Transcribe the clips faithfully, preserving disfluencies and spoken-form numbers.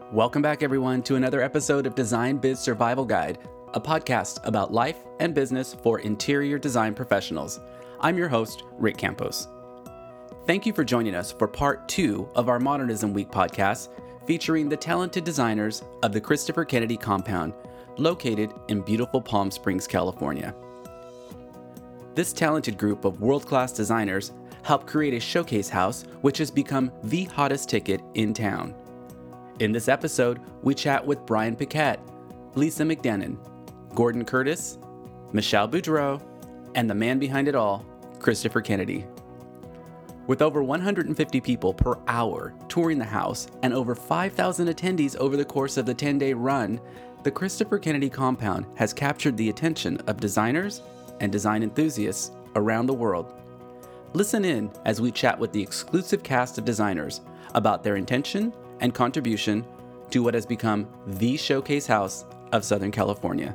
Welcome back, everyone, to another episode of Design Biz Survival Guide, a podcast about life and business for interior design professionals. I'm your host, Rick Campos. Thank you for joining us for part two of our Modernism Week podcast, featuring the talented designers of the Christopher Kennedy Compound, located in beautiful Palm Springs, California. This talented group of world-class designers helped create a showcase house which has become the hottest ticket in town. In this episode, we chat with Brian Paquette, Lisa McDenon, Gordon Curtis, Michelle Boudreau, and the man behind it all, Christopher Kennedy. With over one hundred fifty people per hour touring the house and over five thousand attendees over the course of the ten-day run, the Christopher Kennedy Compound has captured the attention of designers and design enthusiasts around the world. Listen in as we chat with the exclusive cast of designers about their intention and contribution to what has become the showcase house of Southern California.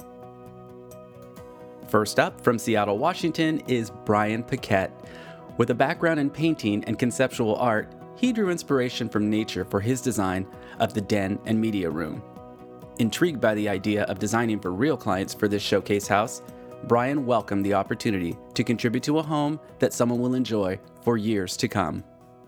First up, from Seattle, Washington, is Brian Paquette. With a background in painting and conceptual art, he drew inspiration from nature for his design of the den and media room. Intrigued by the idea of designing for real clients for this showcase house, Brian welcomed the opportunity to contribute to a home that someone will enjoy for years to come.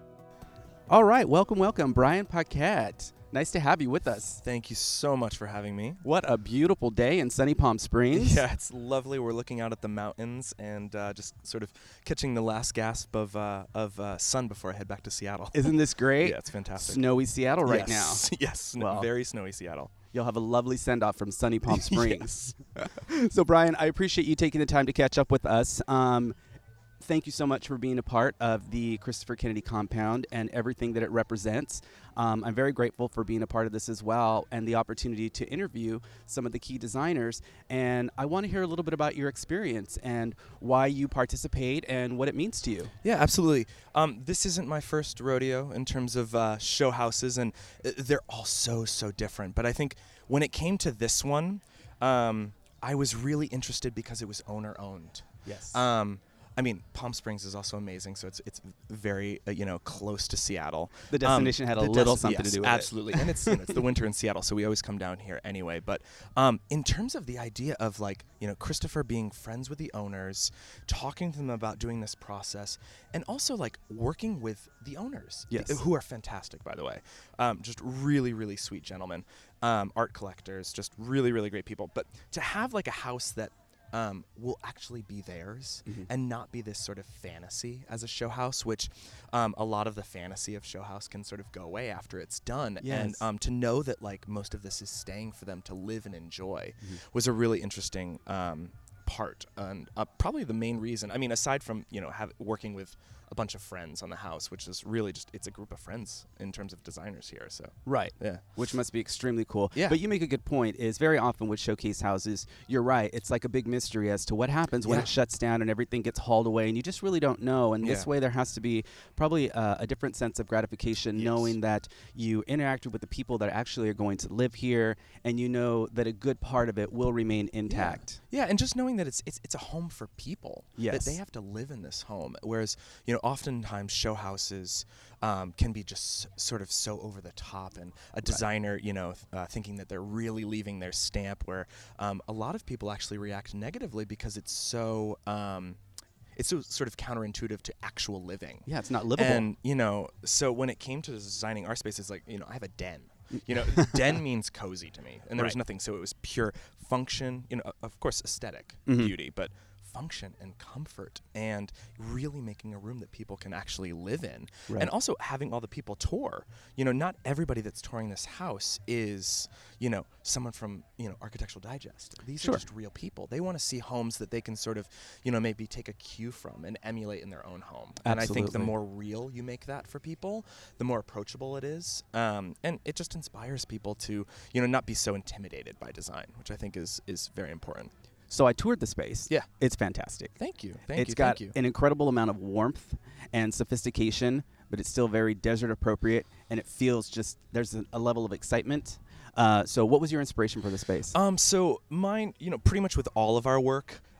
All right, welcome, welcome, Brian Paquette. Nice to have you with us. Thank you so much for having me. What a beautiful day in sunny Palm Springs. Yeah, it's lovely. We're looking out at the mountains and uh, just sort of catching the last gasp of uh, of uh, sun before I head back to Seattle. Isn't this great? Yeah, it's fantastic. Snowy Seattle right yes. now. Yes, well, very snowy Seattle. You'll have a lovely send-off from sunny Palm Springs. Yes. So, Brian, I appreciate you taking the time to catch up with us. Um, Thank you so much for being a part of the Christopher Kennedy Compound and everything that it represents. Um, I'm very grateful for being a part of this as well and the opportunity to interview some of the key designers. And I want to hear a little bit about your experience and why you participate and what it means to you. Yeah, absolutely. Um, this isn't my first rodeo in terms of uh, show houses, and uh, they're all so, so different. But I think when it came to this one, um, I was really interested because it was owner-owned. Yes. Um, I mean, Palm Springs is also amazing, so it's it's very uh, you know close to Seattle. The destination um, had a little des- something yes, to do with absolutely. it. Absolutely, and it's you know, it's the winter in Seattle, so we always come down here anyway. But um, in terms of the idea of like you know Christopher being friends with the owners, talking to them about doing this process, and also like working with the owners, yes. who are fantastic, by the way, um, just really really sweet gentlemen, um, art collectors, just really really great people. But to have like a house that Um, will actually be theirs mm-hmm. and not be this sort of fantasy as a show house, which um, a lot of the fantasy of show house can sort of go away after it's done. Yes. And um, to know that like most of this is staying for them to live and enjoy mm-hmm. was a really interesting um, part, and uh, probably the main reason. I mean, aside from you know have, working with a bunch of friends on the house, which is really just it's a group of friends in terms of designers here. So right, yeah, which must be extremely cool. Yeah, but you make a good point. Is very often with showcase houses, you're right. It's like a big mystery as to what happens when yeah. it shuts down and everything gets hauled away, and you just really don't know. And yeah. this way, there has to be probably uh, a different sense of gratification, yes. knowing that you interacted with the people that actually are going to live here, and you know that a good part of it will remain intact. Yeah, yeah and just knowing that it's it's it's a home for people. Yes, that they have to live in this home. Whereas you know, oftentimes show houses um, can be just s- sort of so over the top, and a designer, right. you know, th- uh, thinking that they're really leaving their stamp. Where um, a lot of people actually react negatively because it's so. Um, It's so sort of counterintuitive to actual living. Yeah, it's not livable. And you know, so when it came to designing our spaces, like you know, I have a den. You know, den means cozy to me, and there right. was nothing. So it was pure function. You know, of course, aesthetic mm-hmm. beauty, but function and comfort, and really making a room that people can actually live in, right. and also having all the people tour. You know, not everybody that's touring this house is, you know, someone from you know Architectural Digest. These sure. are just real people. They want to see homes that they can sort of, you know, maybe take a cue from and emulate in their own home. Absolutely. And I think the more real you make that for people, the more approachable it is, um, and it just inspires people to, you know, not be so intimidated by design, which I think is is very important. So I toured the space. Yeah. It's fantastic. Thank you. Thank it's you. got Thank you. an incredible amount of warmth and sophistication, but it's still very desert appropriate, and it feels just, there's a, a level of excitement. Uh, so what was your inspiration for the space? Um, so mine, you know, pretty much with all of our work,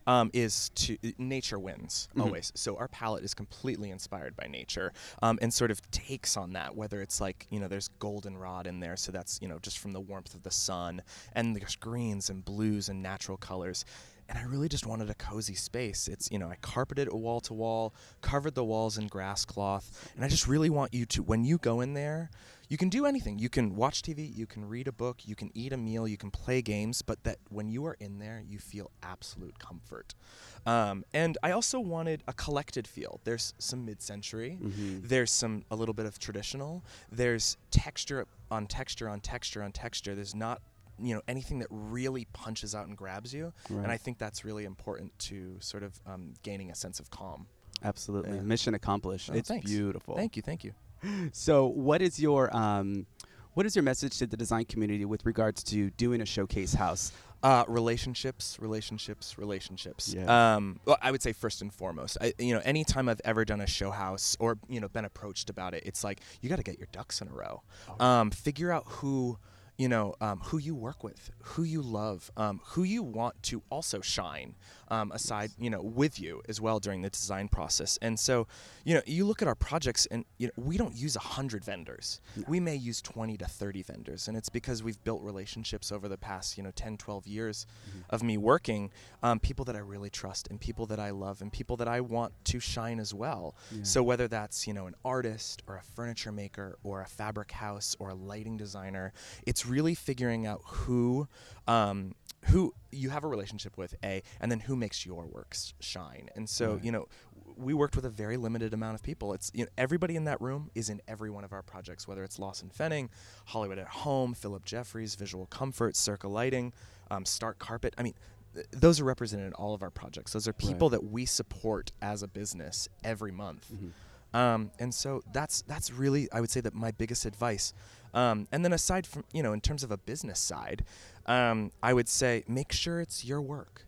um, is to uh, nature wins Mm-hmm. always. So our palette is completely inspired by nature, um, and sort of takes on that. Whether it's like, you know, there's goldenrod in there, so that's, you know, just from the warmth of the sun, and there's greens and blues and natural colors. And I really just wanted a cozy space. It's, you know, I carpeted wall to wall, covered the walls in grass cloth, and I just really want you to, when you go in there, you can do anything. You can watch T V, you can read a book, you can eat a meal, you can play games, but that when you are in there, you feel absolute comfort. Um, and I also wanted a collected feel. There's some mid-century, Mm-hmm. there's some, a little bit of traditional, there's texture on texture on texture on texture. There's not, you know, anything that really punches out and grabs you. Right. And I think that's really important to sort of um, gaining a sense of calm. Absolutely. Yeah. Mission accomplished. Oh, It's thanks. beautiful. Thank you, thank you. So what is your um, what is your message to the design community with regards to doing a showcase house? Uh, relationships, relationships, relationships. Yes. Um, well, I would say first and foremost, I, you know, anytime I've ever done a show house or, you know, been approached about it, it's like, you got to get your ducks in a row. Oh. Um, figure out who, you know, um, who you work with, who you love, um, who you want to also shine um, aside, you know, with you as well during the design process. And so, you know, you look at our projects and, you know, we don't use a hundred vendors. No. We may use twenty to thirty vendors. And it's because we've built relationships over the past, you know, ten, twelve years Mm-hmm. of me working, um, people that I really trust and people that I love and people that I want to shine as well. Yeah. So whether that's, you know, an artist or a furniture maker or a fabric house or a lighting designer, it's really figuring out who um, who you have a relationship with, A, and then who makes your works shine. And so, Right. you know, we worked with a very limited amount of people. It's, you know, everybody in that room is in every one of our projects, whether it's Lawson Fenning, Hollywood at Home, Philip Jeffries, Visual Comfort, Circa Lighting, um, Stark Carpet. I mean, th- those are represented in all of our projects. Those are people that we support as a business every month. Mm-hmm. Um, and so that's that's really, I would say, that my biggest advice. Um, and then aside from, you know, in terms of a business side, um, I would say make sure it's your work.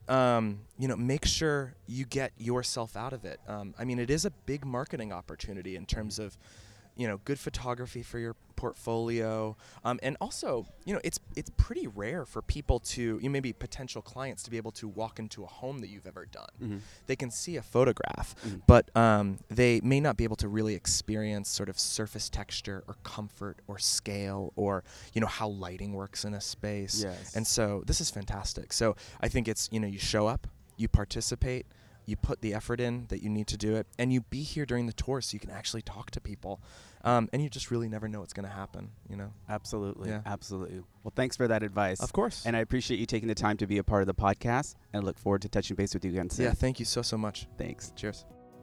Um, you know, make sure you get yourself out of it. Um, I mean, it is a big marketing opportunity in terms of, you know, good photography for your portfolio. Um, and also, you know, it's it's pretty rare for people to, you maybe potential clients to be able to walk into a home that you've ever done. Mm-hmm. They can see a photograph, Mhm. but um, they may not be able to really experience sort of surface texture or comfort or scale or, you know, how lighting works in a space. Yes. And so this is fantastic. So I think it's, you know, you show up, you participate, you put the effort in that you need to do it, and you be here during the tour so you can actually talk to people. Um, and you just really never know what's going to happen, you know? Absolutely. Yeah. Absolutely. Well, thanks for that advice. Of course. And I appreciate you taking the time to be a part of the podcast, and I look forward to touching base with you again soon. Yeah, thank you so, so much. Thanks. Cheers.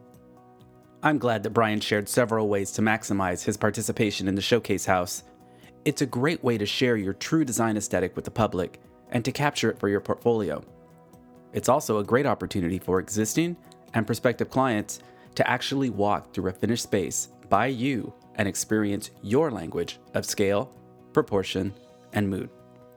I'm glad that Brian shared several ways to maximize his participation in the Showcase House. It's a great way to share your true design aesthetic with the public and to capture it for your portfolio. It's also a great opportunity for existing and prospective clients to actually walk through a finished space by you and experience your language of scale, proportion, and mood.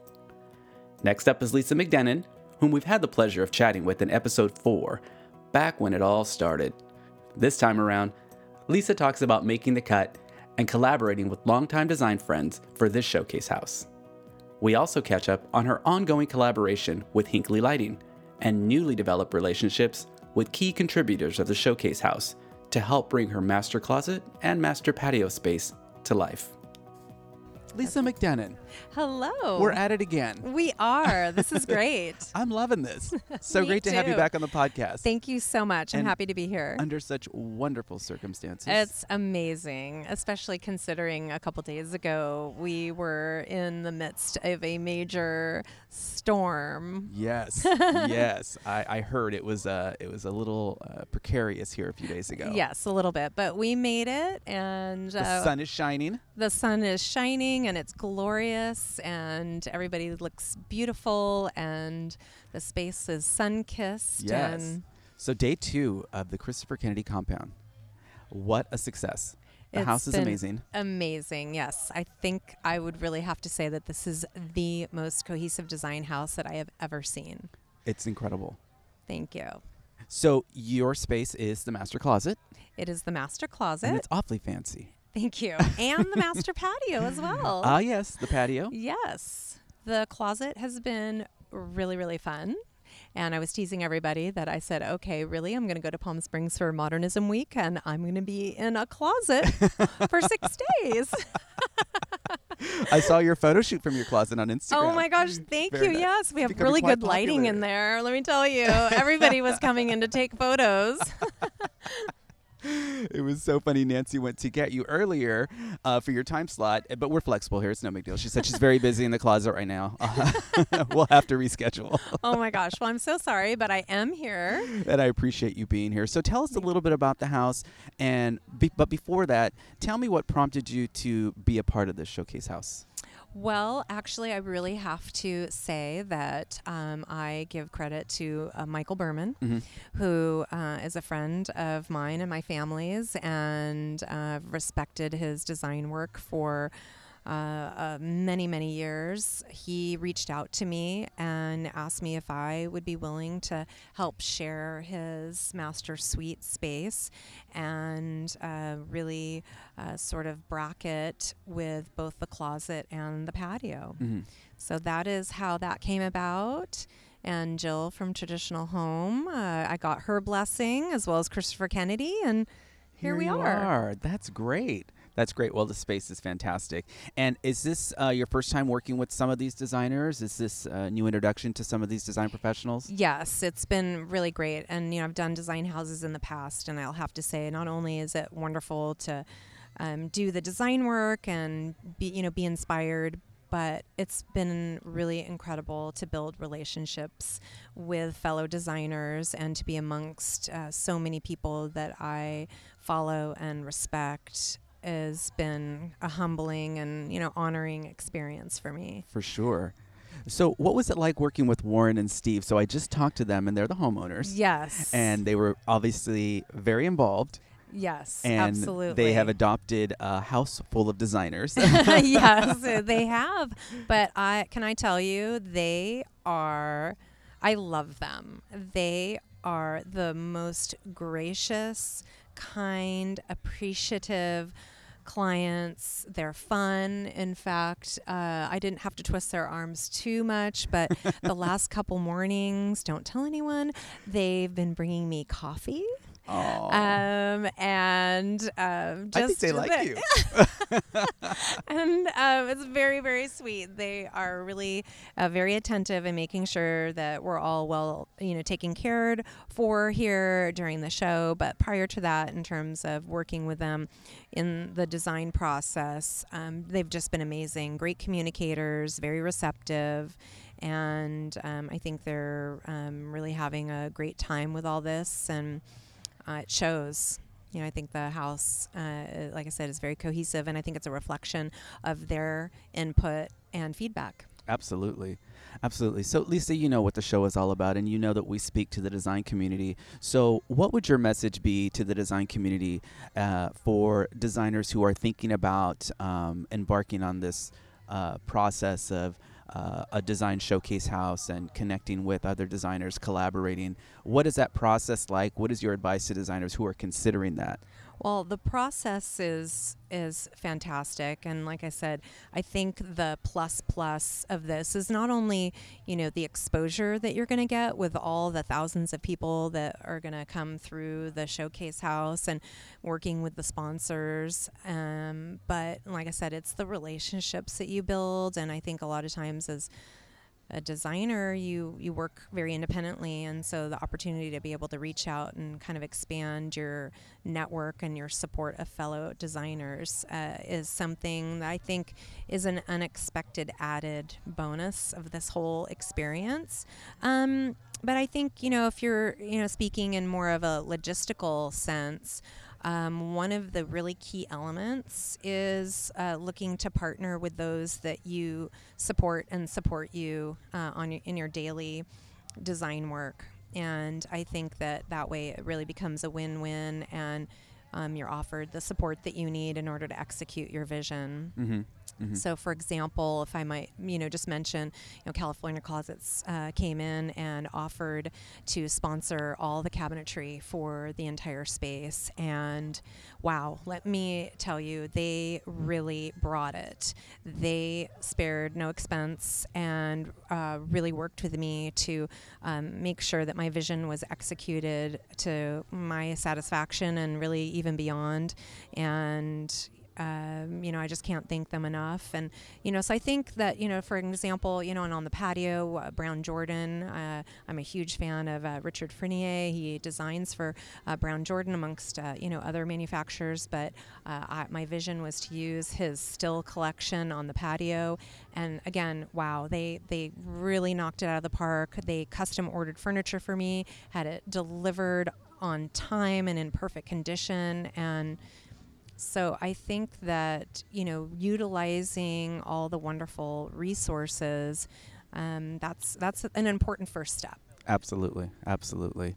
Next up is Lisa McDenon, whom we've had the pleasure of chatting with in episode four, back when it all started. This time around, Lisa talks about making the cut and collaborating with longtime design friends for this showcase house. We also catch up on her ongoing collaboration with Hinckley Lighting and newly developed relationships with key contributors of the showcase house to help bring her master closet and master patio space to life. Lisa McDenon, Hello. we're at it again. We are. This is great. I'm loving this. So Me great to have you too. back on the podcast. Thank you so much. I'm And happy to be here. Under such wonderful circumstances. It's amazing, especially considering a couple days ago we were in the midst of a major storm. Yes, yes. I, I heard it was uh, it was a little uh, precarious here a few days ago. Yes, a little bit, but we made it, and The uh, sun is shining. the sun is shining, and it's glorious, and everybody looks beautiful, and the space is sun-kissed. Yes. And So day two of the Christopher Kennedy compound. What a success. The It's house is been amazing. Amazing, yes. I think I would really have to say that this is the most cohesive design house that I have ever seen. It's incredible. Thank you. So your space is the master closet, It is the master and closet. it's awfully fancy. Thank you. And the master patio as well. Ah, yes, the patio. Yes. The closet has been really, really fun. And I was teasing everybody that I said, okay, really, I'm going to go to Palm Springs for Modernism Week, and I'm going to be in a closet for six days. I saw your photo shoot from your closet on Instagram. Oh my gosh, thank Very you. nice. Yes, we have Becoming really quite good lighting popular. in there. Let me tell you, everybody was coming in to take photos. It was so funny. Nancy went to get you earlier uh, for your time slot, but we're flexible here. It's no big deal. She said she's very busy in the closet right now. Uh, we'll have to reschedule. Oh my gosh. Well, I'm so sorry, but I am here. And I appreciate you being here. So tell us a little bit about the house. And be, but before that, tell me what prompted you to be a part of this Showcase House. Well, actually, I really have to say that um, I give credit to uh, Michael Berman, Mm-hmm. who uh, is a friend of mine and my family's, and uh, respected his design work for uh, uh, many, many years. He reached out to me and asked me if I would be willing to help share his master suite space and uh, really uh, sort of bracket with both the closet and the patio. Mm-hmm. So that is how that came about. And Jill from Traditional Home, uh, I got her blessing, as well as Christopher Kennedy, and here, we you are. are. That's great. That's great. Well, the space is fantastic. And is this uh, your first time working with some of these designers? Is this a new introduction to some of these design professionals? Yes, it's been really great. And, you know, I've done design houses in the past, and I'll have to say, not only is it wonderful to um, do the design work and be, you know, be inspired, but it's been really incredible to build relationships with fellow designers and to be amongst uh, so many people that I follow and respect. Has been a humbling and, you know, honoring experience for me. For sure. So what was it like working with Warren and Steve? So I just talked to them, and they're the homeowners. Yes. And they were obviously very involved. Yes, And absolutely. they have adopted a house full of designers. Yes, they have. But I can I tell you, they are, I love them. They are the most gracious, kind, appreciative clients. They're fun. In fact, uh, I didn't have to twist their arms too much, but the last couple mornings, don't tell anyone, they've been bringing me coffee. Oh, Um, and um, just I think they like you. and um, it's very, very sweet. They are really uh, very attentive in making sure that we're all well, you know, taken cared for here during the show. But prior to that, in terms of working with them in the design process, um, they've just been amazing. Great communicators, very receptive. And um, I think they're um, really having a great time with all this. And Uh, it shows. You know, I think the house, uh, like I said, is very cohesive, and I think it's a reflection of their input and feedback. Absolutely. Absolutely. So, Lisa, you know what the show is all about, and you know that we speak to the design community. So what would your message be to the design community uh, for designers who are thinking about um, embarking on this uh, process of Uh, a design showcase house and connecting with other designers, collaborating? What is that process like? What is your advice to designers who are considering that? Well, the process is is fantastic, and like I said, I think the plus plus of this is not only, you know, the exposure that you're going to get with all the thousands of people that are going to come through the showcase house and working with the sponsors, um, but like I said, it's the relationships that you build, and I think a lot of times as a designer, you you work very independently, and so the opportunity to be able to reach out and kind of expand your network and your support of fellow designers uh, is something that I think is an unexpected added bonus of this whole experience. Um, but I think, you know, if you're, you know, speaking in more of a logistical sense, Um, one of the really key elements is uh, looking to partner with those that you support and support you uh, on your, in your daily design work. And I think that that way it really becomes a win-win, and um, you're offered the support that you need in order to execute your vision. Mm-hmm. Mm-hmm. So, for example, if I might, you know, just mention, you know, California Closets uh, came in and offered to sponsor all the cabinetry for the entire space. And wow, let me tell you, they really brought it. They spared no expense and uh, really worked with me to um, make sure that my vision was executed to my satisfaction and really even beyond. And Um, you know, I just can't thank them enough. And, you know, so I think that, you know, for example, you know, and on the patio, uh, Brown Jordan, uh, I'm a huge fan of uh, Richard Frenier. He designs for uh, Brown Jordan amongst, uh, you know, other manufacturers. But uh, I, my vision was to use his still collection on the patio. And again, wow, they, they really knocked it out of the park. They custom ordered furniture for me, had it delivered on time and in perfect condition. And so I think that, you know, utilizing all the wonderful resources, um, that's that's an important first step. Absolutely. Absolutely.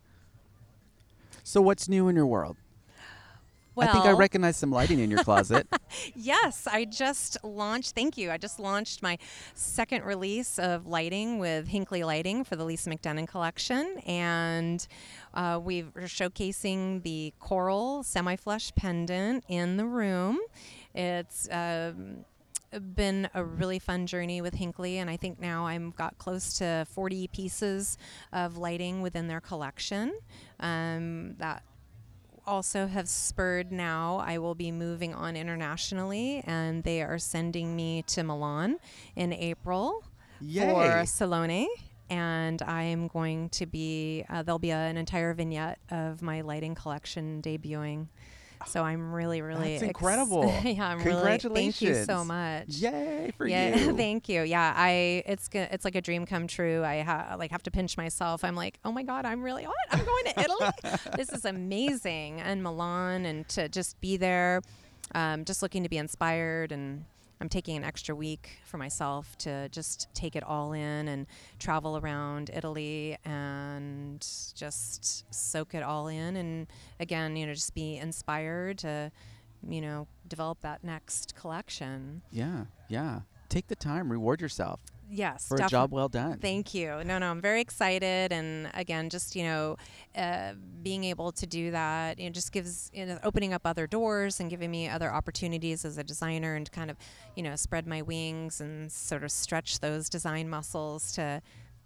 So what's new in your world? Well, I think I recognize some lighting in your closet. Yes, I just launched, thank you, I just launched my second release of lighting with Hinckley Lighting for the Lisa McDenon collection. And uh, we're showcasing the coral semi-flush pendant in the room. It's um, been a really fun journey with Hinckley, and I think now I've got close to forty pieces of lighting within their collection. Um, that also have spurred now I will be moving on internationally, and they are sending me to Milan in April Yay. for Salone. And I'm going to be, uh, there'll be a, an entire vignette of my lighting collection debuting. So I'm really, really That's incredible. Ex- yeah, I'm Congratulations. really. Thank you so much. Yay for yeah, you. Thank you. Yeah, I. It's go- it's like a dream come true. I ha- like have to pinch myself. I'm like, oh my God, I'm really what? I'm going to Italy. This is amazing, and Milan, and to just be there, um, just looking to be inspired. And I'm taking an extra week for myself to just take it all in and travel around Italy and just soak it all in. And again, you know, just be inspired to, you know, develop that next collection. Yeah, yeah. Take the time, reward yourself Yes, for defi- a job well done. Thank you. No, no, I'm very excited, and again, just you know, uh, being able to do that, you know, just gives you know, opening up other doors and giving me other opportunities as a designer, and to kind of, you know, spread my wings and sort of stretch those design muscles to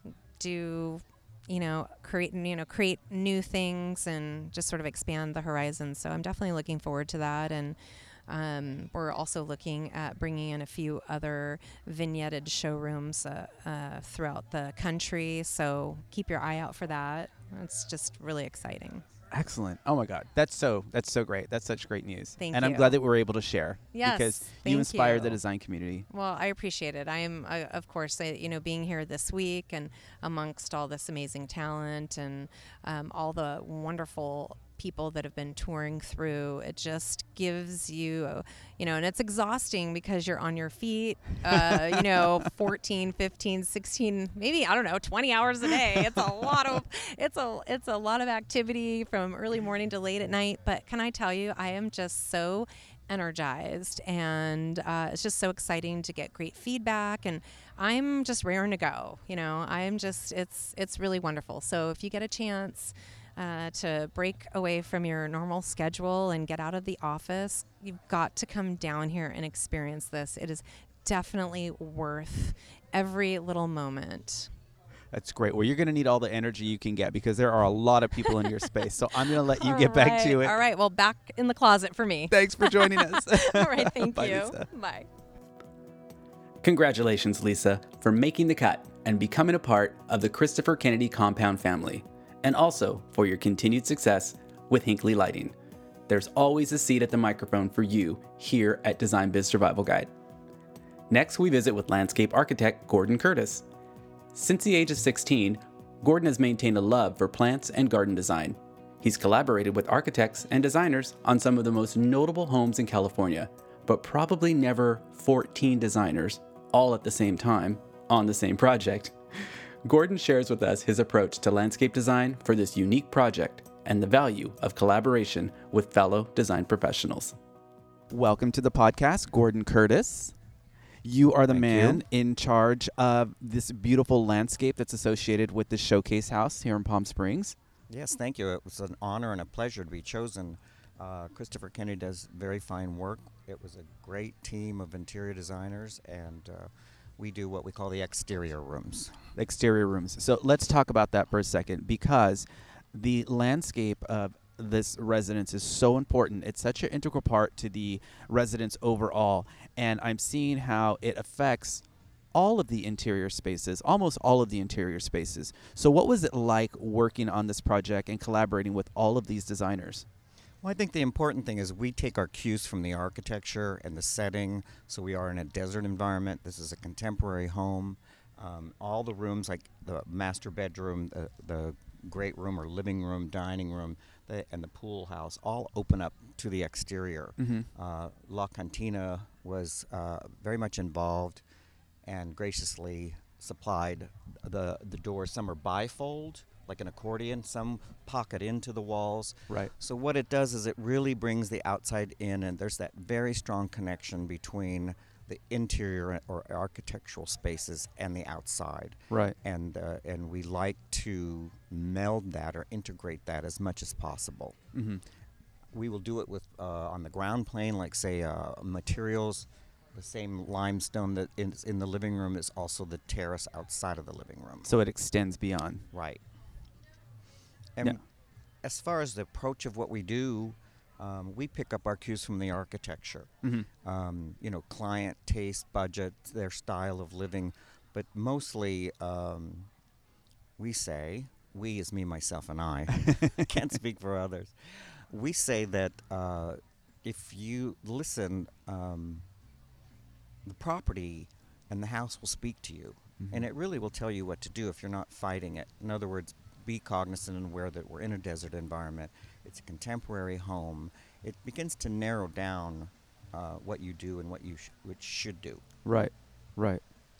do, you know, create you know create new things and just sort of expand the horizon. So I'm definitely looking forward to that. And Um, we're also looking at bringing in a few other vignetted showrooms uh, uh, throughout the country. So keep your eye out for that. It's just really exciting. Excellent. Oh my God. That's so that's so great. That's such great news. Thank and you. I'm glad that we're able to share. Yes, Because thank you inspire you. the design community. Well, I appreciate it. I am, uh, of course, I, you know, being here this week and amongst all this amazing talent and um, all the wonderful people that have been touring through, it just gives you, uh, you know, and it's exhausting because you're on your feet, uh, you know, fourteen, fifteen, sixteen, maybe, I don't know, twenty hours a day. It's a lot of, it's a, it's a lot of activity from early morning to late at night. But can I tell you, I am just so energized, and uh, it's just so exciting to get great feedback, and I'm just raring to go. You know, I'm just, it's, it's really wonderful. So if you get a chance Uh, to break away from your normal schedule and get out of the office, you've got to come down here and experience this. It is definitely worth every little moment. That's great. Well, you're going to need all the energy you can get because there are a lot of people in your space. So I'm going to let you All get back right. to it. All right. Well, back in the closet for me. Thanks for joining us. All right. Thank Bye, you. Lisa. Bye. Congratulations, Lisa, for making the cut and becoming a part of the Christopher Kennedy Compound family, and also for your continued success with Hinckley Lighting. There's always a seat at the microphone for you here at Design Biz Survival Guide. Next, we visit with landscape architect Gordon Curtis. Since the age of sixteen, Gordon has maintained a love for plants and garden design. He's collaborated with architects and designers on some of the most notable homes in California, but probably never fourteen designers all at the same time on the same project. Gordon shares with us his approach to landscape design for this unique project and the value of collaboration with fellow design professionals. Welcome to the podcast, Gordon Curtis. You are the Thank man you. in charge of this beautiful landscape that's associated with the Showcase House here in Palm Springs. Yes, thank you. It was an honor and a pleasure to be chosen. Uh, Christopher Kennedy does very fine work. It was a great team of interior designers, and uh, we do what we call the exterior rooms. Exterior rooms. So let's talk about that for a second, because the landscape of this residence is so important. It's such an integral part to the residence overall, and I'm seeing how it affects all of the interior spaces, almost all of the interior spaces. So what was it like working on this project and collaborating with all of these designers? Well, I think the important thing is we take our cues from the architecture and the setting. So we are in a desert environment. This is a contemporary home. Um, all the rooms, like the master bedroom, the, the great room or living room, dining room, the, and the pool house, all open up to the exterior. Mm-hmm. Uh, La Cantina was uh, very much involved and graciously supplied the the doors. Some are bifold, like an accordion. Some pocket into the walls. Right. So what it does is it really brings the outside in, and there's that very strong connection between the interior or architectural spaces and the outside. Right. And uh, and we like to meld that or integrate that as much as possible. Mm-hmm. We will do it with uh, on the ground plane, like say uh, materials. The same limestone that is in the living room is also the terrace outside of the living room. So it extends beyond. Right. And Yeah. as far as the approach of what we do, um, we pick up our cues from the architecture. Mm-hmm. Um, you know, client taste, budget, their style of living, but mostly um, we say, we is me, myself, and I, can't speak for others. We say that uh, if you listen, um, the property and the house will speak to you, Mm-hmm. and it really will tell you what to do if you're not fighting it. In other words, be cognizant and aware that we're in a desert environment. It's a contemporary home. It begins to narrow down uh, what you do and what you sh- which should do. Right. Right.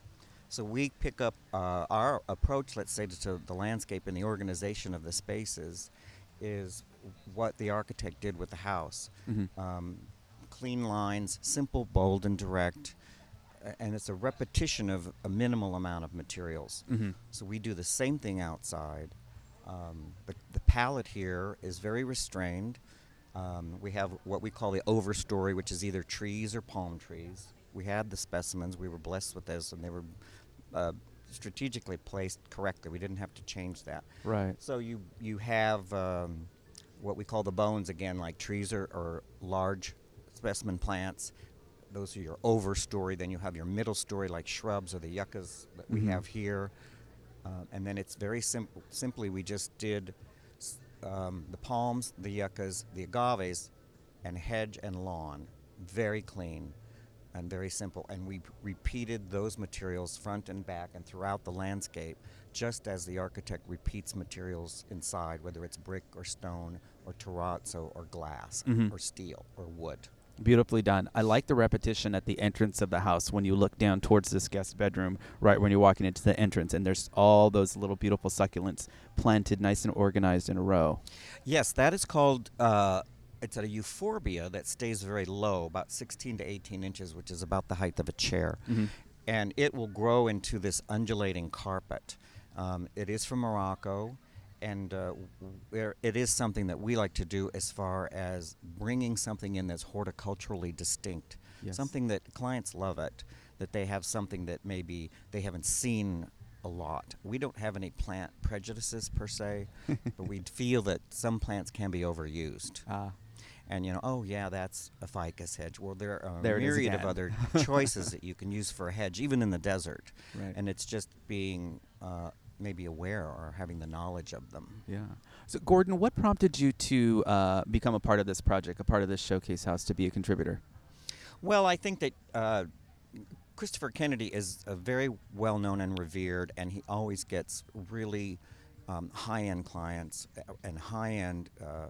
So we pick up uh, our approach, let's say, to, to the landscape and the organization of the spaces is what the architect did with the house. Mm-hmm. Um, clean lines, simple, bold, and direct. A- And it's a repetition of a minimal amount of materials. Mm-hmm. So we do the same thing outside. Um, the, the palette here is very restrained. Um, we have what we call the overstory, which is either trees or palm trees. We had the specimens. We were blessed with those, and they were uh, strategically placed correctly. We didn't have to change that. Right. So you you have um, what we call the bones again, like trees or, or large specimen plants. Those are your overstory. Then you have your middle story, like shrubs or the yuccas that we Mhm. have here. Uh, and then it's very simple. Simply, we just did s- um, the palms, the yuccas, the agaves, and hedge and lawn. Very clean and very simple. And we p- repeated those materials front and back and throughout the landscape, just as the architect repeats materials inside, whether it's brick or stone or terrazzo or glass Mhm. or steel or wood. Beautifully done. I like the repetition at the entrance of the house when you look down towards this guest bedroom, right when you're walking into the entrance, and there's all those little beautiful succulents planted nice and organized in a row. Yes, that is called, uh, it's a euphorbia that stays very low, about sixteen to eighteen inches, which is about the height of a chair. Mm-hmm. And it will grow into this undulating carpet. Um, it is from Morocco, and uh, w- where it is something that we like to do as far as bringing something in that's horticulturally distinct. Yes. Something that clients love it, that they have something that maybe they haven't seen a lot. We don't have any plant prejudices per se, but we feel that some plants can be overused. Ah. And you know, oh yeah, that's a ficus hedge. Well, there are a There it is myriad of again. other choices that you can use for a hedge, even in the desert. Right. And it's just being uh, maybe aware or having the knowledge of them. Yeah. So, Gordon, what prompted you to uh, become a part of this project, a part of this showcase house, to be a contributor? Well, I think that uh, Christopher Kennedy is a very well known and revered, and he always gets really um, high end clients uh, and high end uh,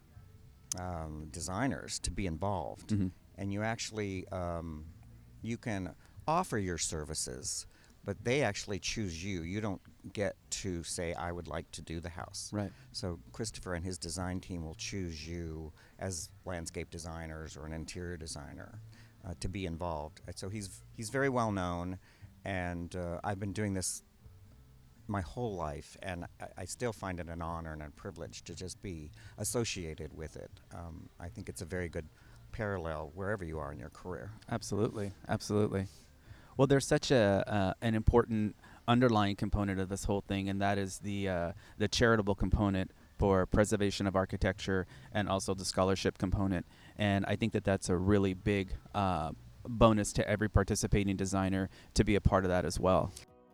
um, designers to be involved. Mhm. And you actually um, you can offer your services, but they actually choose you. You don't get to say, I would like to do the house. Right. So Christopher and his design team will choose you as landscape designers or an interior designer. uh, to be involved. And so he's he's very well known, and uh, I've been doing this my whole life, and I, I still find it an honor and a privilege to just be associated with it. Um, I think it's a very good parallel wherever you are in your career. Absolutely, absolutely. Well, there's such a uh, an important underlying component of this whole thing, and that is the uh, the charitable component for preservation of architecture, and also the scholarship component. And I think that that's a really big uh, bonus to every participating designer to be a part of that as well.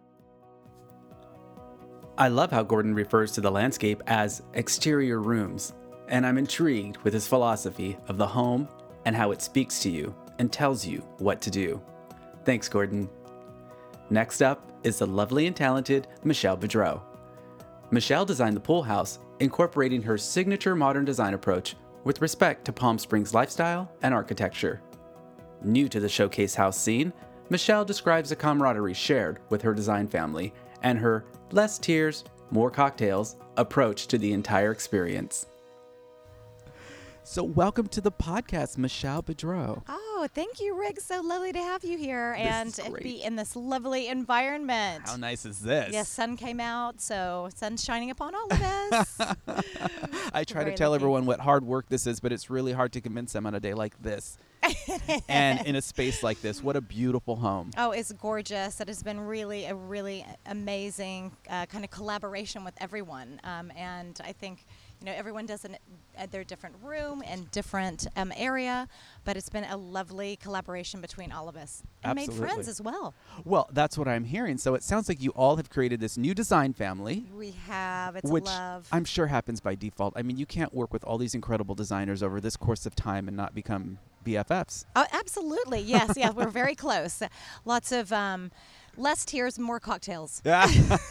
I love how Gordon refers to the landscape as exterior rooms, and I'm intrigued with his philosophy of the home and how it speaks to you and tells you what to do. Thanks, Gordon. Next up is the lovely and talented Michelle Boudreau. Michelle designed the pool house, incorporating her signature modern design approach with respect to Palm Springs lifestyle and architecture. New to the showcase house scene, Michelle describes the camaraderie shared with her design family and her less tears, more cocktails approach to the entire experience. So welcome to the podcast, Michelle Boudreau. Oh, thank you, Rick. So lovely to have you here and be in this lovely environment. How nice is this? Yes, sun came out, so sun's shining upon all of us. I try to Very tell lucky. everyone what hard work this is, but it's really hard to convince them on a day like this. And in a space like this, what a beautiful home. Oh, it's gorgeous. It has been really a really amazing uh, kind of collaboration with everyone. Um, and I think, you know, everyone does an, uh, their different room and different um, area, but it's been a lovely collaboration between all of us. And made Absolutely. friends as well. Well, that's what I'm hearing. So it sounds like you all have created this new design family. We have. It's Which love. I'm sure happens by default. I mean, you can't work with all these incredible designers over this course of time and not become B F Fs. Oh, absolutely. Yes, yeah, we're very close. Lots of um, less tears, more cocktails. Yeah,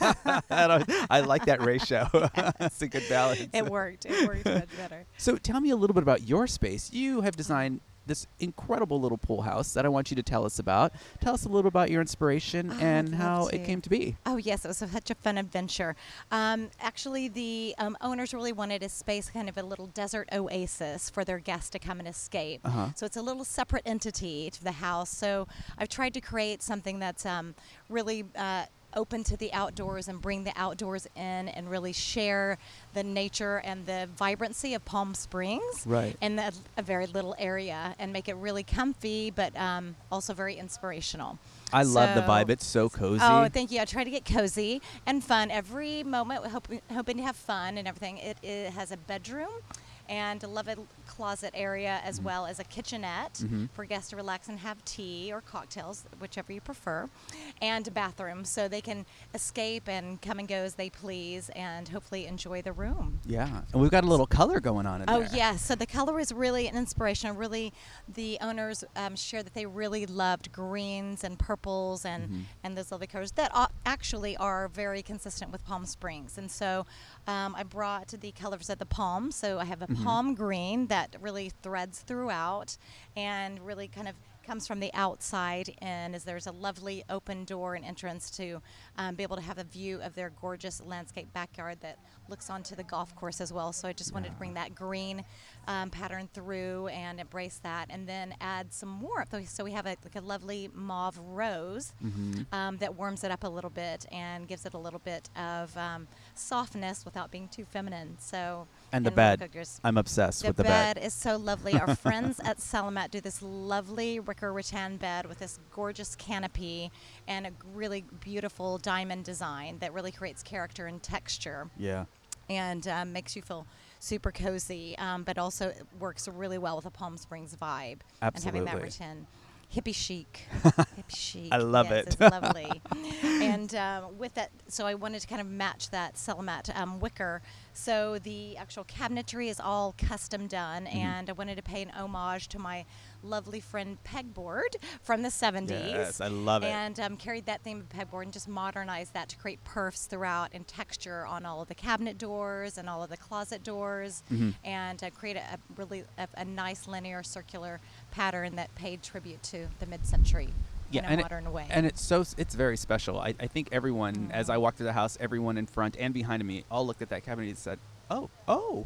I, don't- I like that ratio. That's a good balance. It worked. It worked much better. So tell me a little bit about your space. You have designed this incredible little pool house that I want you to tell us about. Tell us a little about your inspiration Oh, and I'd how love it to. came to be. Oh, yes, it was such a fun adventure. Um, actually, the um, owners really wanted a space, kind of a little desert oasis for their guests to come and escape. Uh-huh. So it's a little separate entity to the house. So I've tried to create something that's um, really uh, open to the outdoors and bring the outdoors in and really share the nature and the vibrancy of Palm Springs Right. in a, a very little area and make it really comfy, but um, also very inspirational. I love the So- vibe. It's so cozy. Oh, thank you. I try to get cozy and fun every moment, hoping, hoping to have fun and everything. It, it has a bedroom and a lovely closet area, as Mm-hmm. well as a kitchenette Mhm. for guests to relax and have tea or cocktails, whichever you prefer, and a bathroom so they can escape and come and go as they please and hopefully enjoy the room. Yeah. And we've got a little color going on in Oh, there. yes. So the color is really an inspiration. Really, the owners um, shared that they really loved greens and purples and, Mhm. and those lovely colors that a- actually are very consistent with Palm Springs. And so um, I brought the colors of the palm. So I have a Mhm. palm green that really threads throughout and really kind of comes from the outside in, as there's a lovely open door and entrance to um, be able to have a view of their gorgeous landscape backyard that looks onto the golf course as well. So I just wanted to bring that green um, pattern through and embrace that, and then add some more. So we have a, like a lovely mauve rose Mhm. um, that warms it up a little bit and gives it a little bit of um, softness without being too feminine. So And the little bed. cookers. I'm obsessed The with the bed bed. is so lovely. Our friends at Salamat do this lovely wicker rattan bed with this gorgeous canopy and a really beautiful diamond design that really creates character and texture Yeah. and um, makes you feel super cozy, um, but also it works really well with a Palm Springs vibe. And having that Absolutely. rattan. Hippie chic. Hippie chic. I love yes, it. It's lovely. And um, with that, so I wanted to kind of match that Salamat um, wicker. So the actual cabinetry is all custom done, Mm-hmm. and I wanted to pay an homage to my lovely friend pegboard from the seventies. Yes, I love it. And um, carried that theme of pegboard and just modernized that to create perfs throughout and texture on all of the cabinet doors and all of the closet doors, Mhm. and uh, create a, a really a, a nice linear circular pattern that paid tribute to the mid-century in a and modern it, way. and it's so s- it's very special. I, I think everyone, as I walked through the house, everyone in front and behind me, all looked at that cabinet and said, "Oh, oh,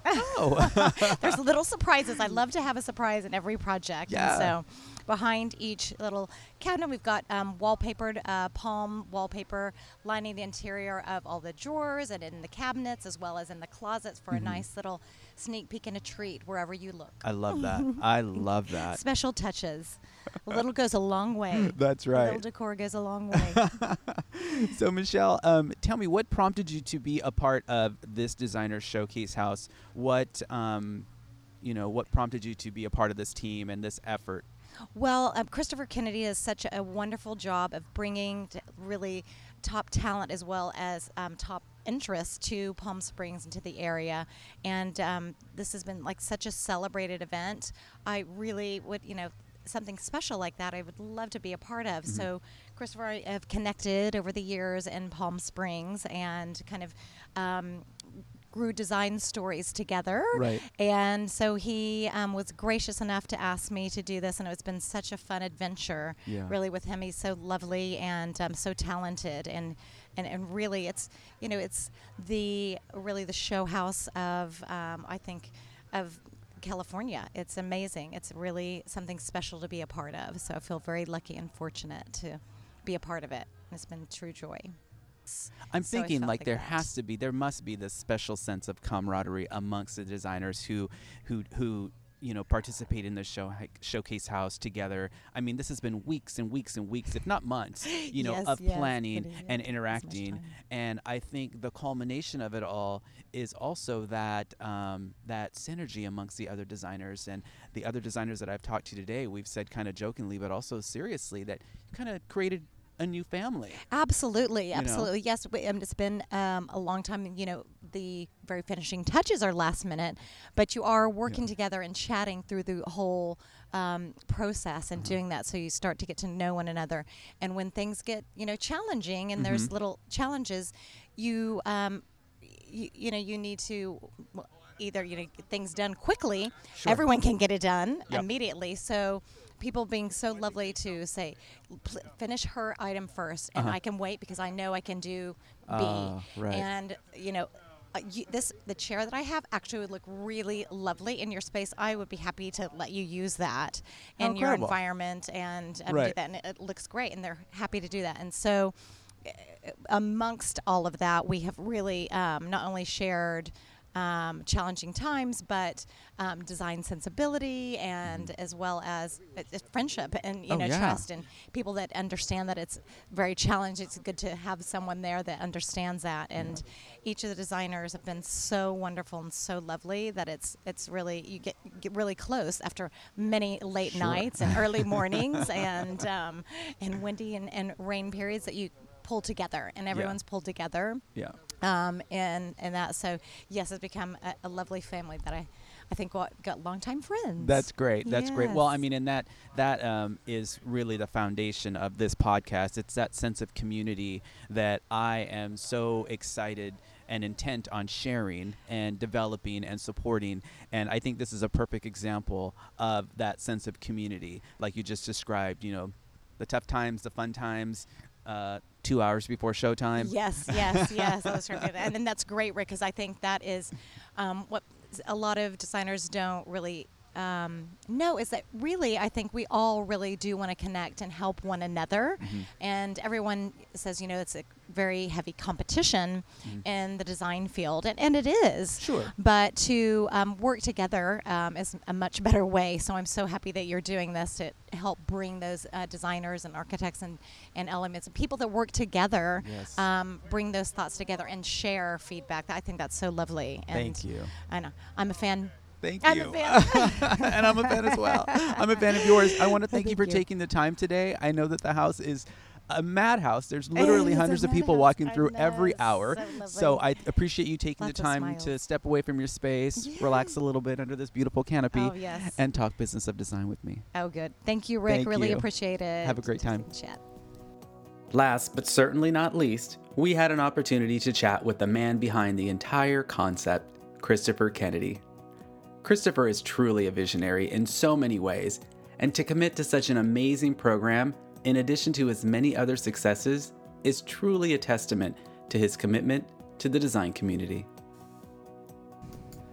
Oh. There's little surprises. I love to have a surprise in every project. Yeah. And so behind each little cabinet, we've got um, wallpapered uh, palm wallpaper lining the interior of all the drawers and in the cabinets, as well as in the closets for Mm-hmm. a nice little sneak peek and a treat wherever you look. I love that. I love that. Special touches. A little goes a long way. That's A right. little decor goes a long way. So, Michelle, um, tell me, what prompted you to be a part of this designer showcase house? What, um, you know, what prompted you to be a part of this team and this effort? Well, um, Christopher Kennedy does such a wonderful job of bringing t- really top talent as well as um, top interest to Palm Springs and to the area. And um, this has been like such a celebrated event. I really would, you know, something special like that I would love to be a part of. Mm-hmm. So Christopher and I have connected over the years in Palm Springs and kind of um, grew design stories together. Right. And so he um, was gracious enough to ask me to do this, and it's been such a fun adventure Yeah. really with him. He's so lovely and um, so talented, and, and and really it's, you know, it's the really the show house of um, I think of California. It's amazing. It's really something special to be a part of. So I feel very lucky and fortunate to be a part of it. It's been true joy. I'm So I thinking felt like, like there that. has to be, there must be this special sense of camaraderie amongst the designers who, who, who, you know, participate in the show showcase house together. I mean, this has been weeks and weeks and weeks, if not months, you know, Yes, of yes, planning it is. and It's much interacting. time. And I think the culmination of it all is also that um, that synergy amongst the other designers and the other designers that I've talked to today. We've said kind of jokingly, but also seriously, that you kind of created a new family. Absolutely, know? absolutely. Yes, we, um, it's been um, a long time. You know, the very finishing touches are last minute, but you are working Yeah. together and chatting through the whole um, process and doing that. So you start to get to know one another. And when things get, you know, challenging and there's Mhm. little challenges, you, um, you, you know, you need to well, either, you know, get things done quickly. Sure. Everyone can get it done Yep. immediately. So people being so lovely to say, Pl- finish her item first, and Uh-huh. I can wait because I know I can do B. Ah, right. And you know, uh, you, this the chair that I have actually would look really lovely in your space. I would be happy to let you use that How in your incredible. environment and um, do Right. that, and it, it looks great, and they're happy to do that. And so, uh, amongst all of that, we have really um, not only shared. Um, challenging times, but um, design sensibility, and as well as uh, uh, friendship and you Oh, know yeah. trust, and people that understand that it's very challenging. It's good to have someone there that understands that. And each of the designers have been so wonderful and so lovely that it's it's really you get get really close after many late Sure. nights and early mornings and um, and windy and, and rain periods that you pull together, and everyone's pulled together. Yeah. Um, and and that so yes, it's become a, a lovely family that I, I think got, got longtime friends. That's great. That's great. Well, I Yes. mean, and that that um, is really the foundation of this podcast. It's that sense of community that I am so excited and intent on sharing and developing and supporting. And I think this is a perfect example of that sense of community, like you just described. You know, the tough times, the fun times. Uh, two hours before showtime. Yes, yes, yes. That was terrific. And then that's great, Rick, because I think that is um, what a lot of designers don't really um, know is that really I think we all really do want to connect and help one another. Mm-hmm. And everyone says, you know, it's a very heavy competition Mhm. in the design field, and, and it is. Sure. But to um, work together um, is a much better way. So I'm so happy that you're doing this to help bring those uh, designers and architects and, and elements and people that work together, Yes. um, bring those thoughts together and share feedback. I think that's so lovely. And Thank you. I know. I'm a fan. Thank I'm you. a fan. And I'm a fan as well. I'm a fan of yours. I want to thank you Thank for you. taking the time today. I know that the house is a madhouse. There's literally is a hundreds of people madhouse. walking I through know, every it's hour. so So lovely. I appreciate you taking Lots the of time to smiles. step away from your space, relax a little bit under this beautiful canopy, Oh, yes. and talk business of design with me. Oh, good. Thank you, Rick. Thank really you. appreciate it. Have a great time. Chat. Last but certainly not least, we had an opportunity to chat with the man behind the entire concept, Christopher Kennedy. Christopher is truly a visionary in so many ways, and to commit to such an amazing program, in addition to his many other successes, is truly a testament to his commitment to the design community.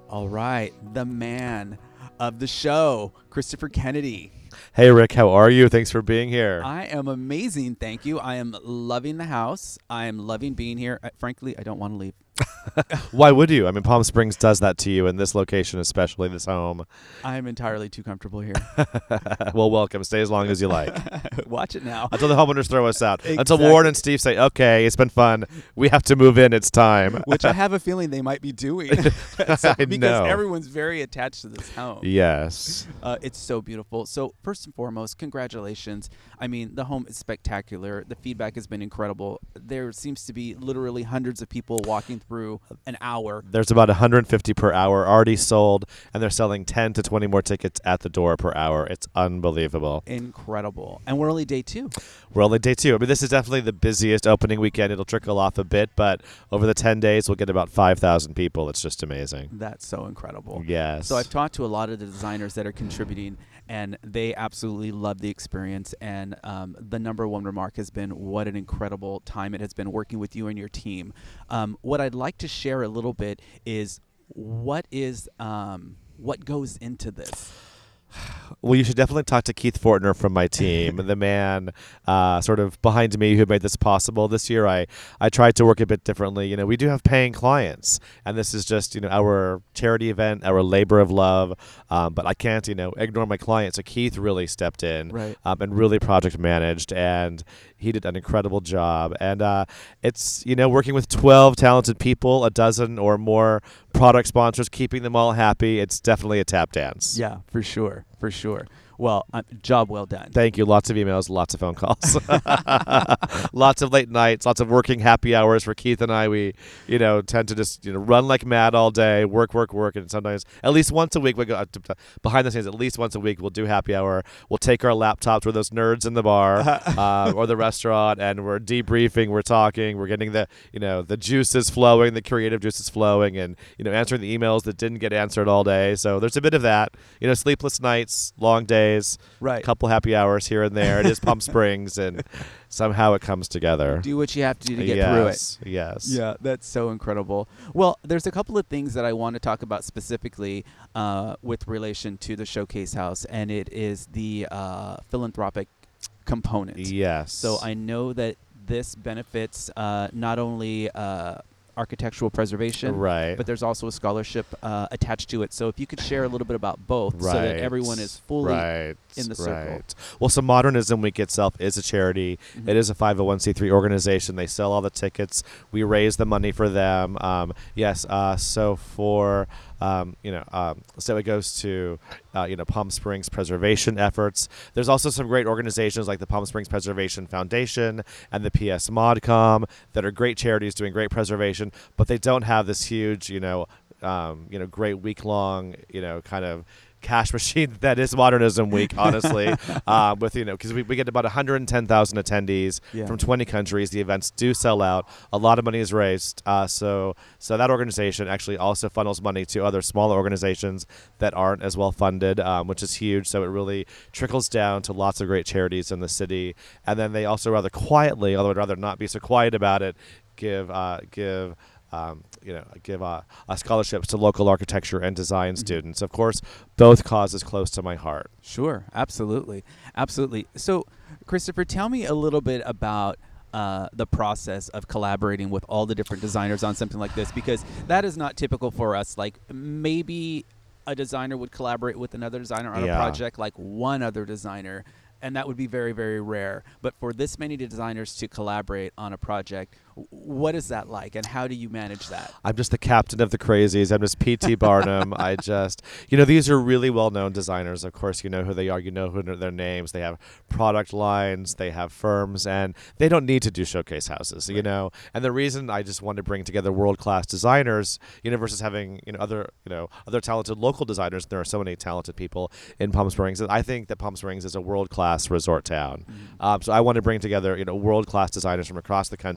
All right, the man of the show, Christopher Kennedy. Hey, Rick, how are you? Thanks for being here. I am amazing, thank you. I am loving the house. I am loving being here. Uh, frankly, I don't want to leave. Why would you? I mean, Palm Springs does that to you in this location, especially this home. I am entirely too comfortable here. Well, welcome. Stay as long as you like. Watch it now. Until the homeowners throw us out. Exactly. Until Warren and Steve say, okay, it's been fun. We have to move in. It's time. Which I have a feeling they might be doing. So, I because know. everyone's very attached to this home. Yes. Uh, it's so beautiful. So first and foremost, congratulations. I mean, the home is spectacular. The feedback has been incredible. There seems to be literally hundreds of people walking through an hour. There's about one hundred fifty per hour already sold, and they're selling ten to twenty more tickets at the door per hour. It's unbelievable. Incredible. And we're only day two. We're only day two. I mean, this is definitely the busiest opening weekend. It'll trickle off a bit, but over the ten days, we'll get about five thousand people. It's just amazing. That's so incredible. Yes. So I've talked to a lot of the designers that are contributing, and they absolutely love the experience. And um, the number one remark has been what an incredible time it has been working with you and your team. Um, what I'd like to share a little bit is what is um, what goes into this. Well, you should definitely talk to Keith Fortner from my team, the man uh, sort of behind me who made this possible. This year, I, I tried to work a bit differently. You know, we do have paying clients, and this is just, you know, our charity event, our labor of love, um, but I can't, you know, ignore my clients. So Keith really stepped in Right. um, and really project managed, and he did an incredible job. And uh, it's, you know, working with twelve talented people, a dozen or more product sponsors, keeping them all happy. It's definitely a tap dance. Yeah, for sure. For sure. Well, uh, job well done. Thank you. Lots of emails, lots of phone calls, lots of late nights, lots of working happy hours for Keith and I. We, you know, tend to just, you know, run like mad all day, work, work, work. And sometimes at least once a week, we go uh, behind the scenes, at least once a week, we'll do happy hour. We'll take our laptops. We're those nerds in the bar uh, or the restaurant, and we're debriefing. We're talking. We're getting the, you know, the juices flowing, the creative juices flowing, and, you know, answering the emails that didn't get answered all day. So there's a bit of that, you know, sleepless nights, long days. Right. Couple happy hours here and there. It is Palm Springs, and somehow it comes together. Do what you have to do to get yes, through it. Yes. Yeah, that's so incredible. Well, there's a couple of things that I want to talk about specifically uh, with relation to the Showcase House, and it is the uh, philanthropic component. Yes. So I know that this benefits uh, not only uh, architectural preservation, Right. but there's also a scholarship uh, attached to it. So if you could share a little bit about both, Right. so that everyone is fully right. in the circle. Right. Well, so Modernism Week itself is a charity. Mhm. It is a five oh one c three organization. They sell all the tickets. We raise the money for them. Um, yes. Uh, so for um, you know, um, so it goes to uh, you know, Palm Springs preservation efforts. There's also some great organizations like the Palm Springs Preservation Foundation and the P S ModCom that are great charities doing great preservation, but they don't have this huge, you know, um, you know, great week long, you know, kind of cash machine that is Modernism Week, honestly, uh, with, you know, because we, we get about one hundred ten thousand attendees Yeah. from twenty countries. The events do sell out. A lot of money is raised. Uh, so so that organization actually also funnels money to other smaller organizations that aren't as well funded, um, which is huge. So it really trickles down to lots of great charities in the city. And then they also rather quietly, although I'd rather not be so quiet about it, give uh, give Um, you know, give uh, uh, scholarships to local architecture and design Mhm. students. Of course, both causes close to my heart. Sure, absolutely, absolutely. So, Christopher, tell me a little bit about uh, the process of collaborating with all the different designers on something like this, because that is not typical for us. Like maybe a designer would collaborate with another designer on Yeah. a project, like one other designer, and that would be very, very rare. But for this many designers to collaborate on a project, w- what is that like, and how do you manage that? I'm just the captain of the crazies. I'm just P T Barnum. I just, you know, these are really well-known designers. Of course, you know who they are. You know who are their names. They have product lines. They have firms, and they don't need to do showcase houses, you know. And the reason I just want to bring together world-class designers, you know, versus having, you know, other, you know, other talented local designers. There are so many talented people in Palm Springs. I think that Palm Springs is a world-class resort town. Mm-hmm. Um, so I want to bring together, you know, world-class designers from across the country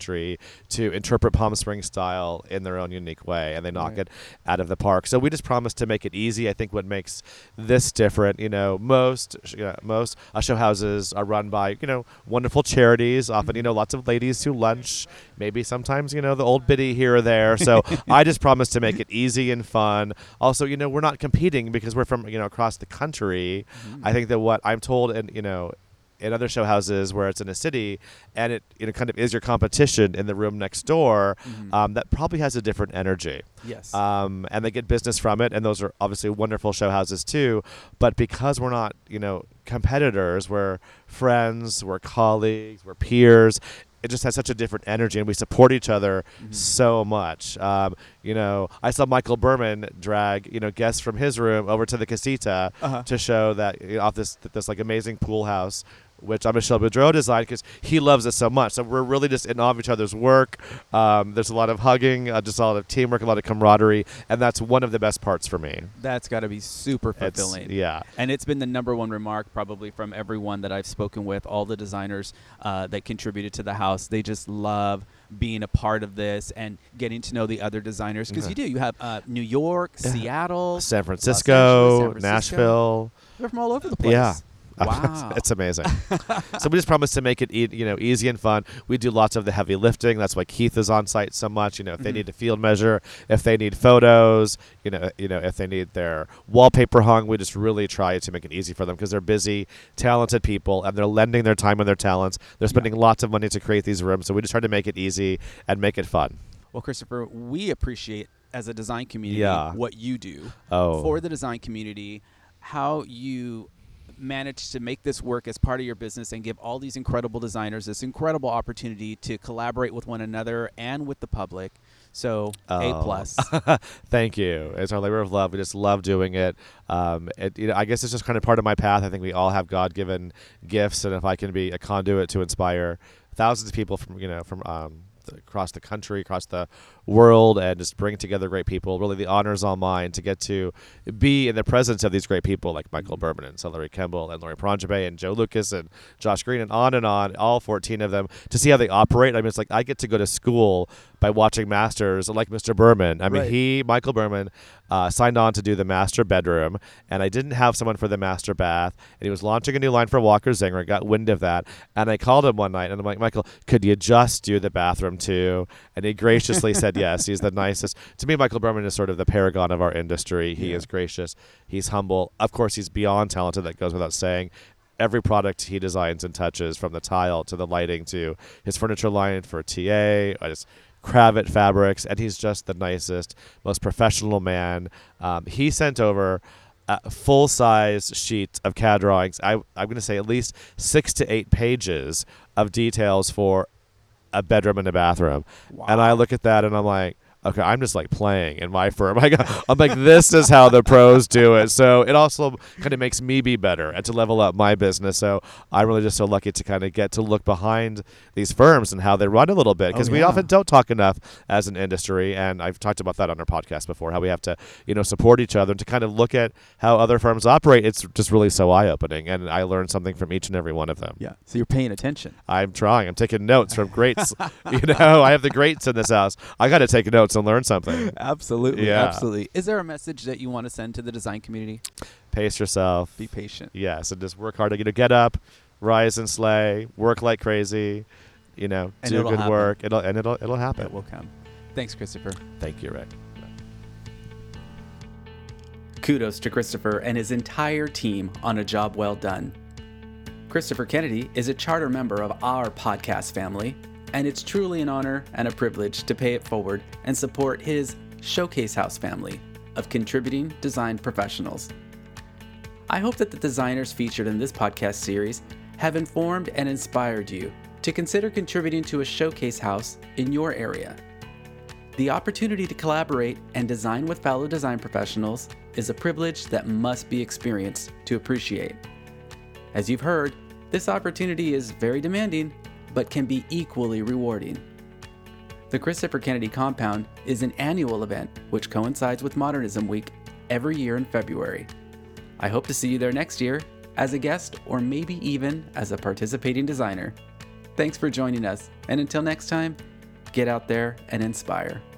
to interpret Palm Springs style in their own unique way, and they knock Right. it out of the park. So we just promise to make it easy. I think what makes this different, you know, most you know, most uh, show houses are run by, you know, wonderful charities, often, you know, lots of ladies who lunch, maybe sometimes, you know, the old biddy here or there. So I just promise to make it easy and fun. Also, you know, we're not competing because we're from, you know, across the country. Mm-hmm. I think that what I'm told, and you know, in other show houses where it's in a city and it, you know, kind of is your competition in the room next door, Mhm. um, that probably has a different energy. Yes. Um, and they get business from it, and those are obviously wonderful show houses too. But because we're not, you know, competitors, we're friends, we're colleagues, we're peers. It just has such a different energy, and we support each other Mhm. so much. Um, you know, I saw Michael Berman drag, you know, guests from his room over to the casita Uh-huh. to show that, you know, off this this like amazing pool house, which Michel Boudreau designed because he loves it so much. So we're really just in awe of each other's work. Um, there's a lot of hugging, uh, just a lot of teamwork, a lot of camaraderie, and that's one of the best parts for me. That's got to be super It's, fulfilling. yeah. And it's been the number one remark probably from everyone that I've spoken with, all the designers uh, that contributed to the house. They just love being a part of this and getting to know the other designers. Because Mhm. you do. You have uh, New York, Yeah. Seattle, San Los Francisco, Angeles, San Francisco. Nashville. They're from all over the place. Yeah. Wow. It's amazing. So we just promise to make it e- you know easy and fun. We do lots of the heavy lifting. That's why Keith is on site so much. You know, if they Mhm. need to field measure, if they need photos, you know, you know, if they need their wallpaper hung, we just really try to make it easy for them because they're busy, talented people, and they're lending their time and their talents. They're spending lots of money to create these rooms, so we just try to make it easy and make it fun. Well, Christopher, we appreciate as a design community Yeah. what you do Oh. for the design community, how you manage to make this work as part of your business and give all these incredible designers this incredible opportunity to collaborate with one another and with the public. So A Oh. plus. Thank you. It's our labor of love. We just love doing it. Um, it you know, I guess it's just kind of part of my path. I think we all have God-given gifts, and if I can be a conduit to inspire thousands of people from you know from um, th- across the country, across the world, and just bring together great people, really the honor is all mine to get to be in the presence of these great people like Michael Berman and Celery Kimball and Lori Pranjabe and Joe Lucas and Josh Green and on and on, all fourteen of them, to see how they operate. I mean, it's like I get to go to school by watching masters like Mister Berman. I mean, Right. he, Michael Berman, uh, signed on to do the master bedroom, and I didn't have someone for the master bath, and he was launching a new line for Walker Zinger. I got wind of that, and I called him one night, and I'm like, Michael, could you just do the bathroom too? And he graciously said yes. He's the nicest. To me, Michael Berman is sort of the paragon of our industry. He Yeah. is gracious. He's humble. Of course, he's beyond talented. That goes without saying. Every product he designs and touches, from the tile to the lighting to his furniture line for T A, uh, his Cravat fabrics, and he's just the nicest, most professional man. Um, he sent over a full-size sheet of C A D drawings. I, I'm going to say at least six to eight pages of details for a bedroom and a bathroom. And I look at that and I'm like, okay, I'm just like playing in my firm. I got, I'm like, this is how the pros do it. So it also kind of makes me be better and to level up my business. So I'm really just so lucky to kind of get to look behind these firms and how they run a little bit, because Oh, we yeah. often don't talk enough as an industry. And I've talked about that on our podcast before, how we have to, you know, support each other and to kind of look at how other firms operate. It's just really so eye-opening. And I learned something from each and every one of them. Yeah. So you're paying attention. I'm trying. I'm taking notes from greats. You know, I have the greats in this house. I got to take notes and learn something. Absolutely. Yeah. Absolutely. Is there a message that you want to send to the design community? Pace yourself. Be patient. Yes, and just work hard. You know, get up, rise and slay, work like crazy. You know, And do it'll good happen. work. It'll and it'll it'll happen. It will come. Thanks, Christopher. Thank you, Rick. Kudos to Christopher and his entire team on a job well done. Christopher Kennedy is a charter member of our podcast family, and it's truly an honor and a privilege to pay it forward and support his Showcase House family of contributing design professionals. I hope that the designers featured in this podcast series have informed and inspired you to consider contributing to a showcase house in your area. The opportunity to collaborate and design with fellow design professionals is a privilege that must be experienced to appreciate. As you've heard, this opportunity is very demanding, but can be equally rewarding. The Christopher Kennedy Compound is an annual event which coincides with Modernism Week every year in February. I hope to see you there next year as a guest or maybe even as a participating designer. Thanks for joining us, and until next time, get out there and inspire.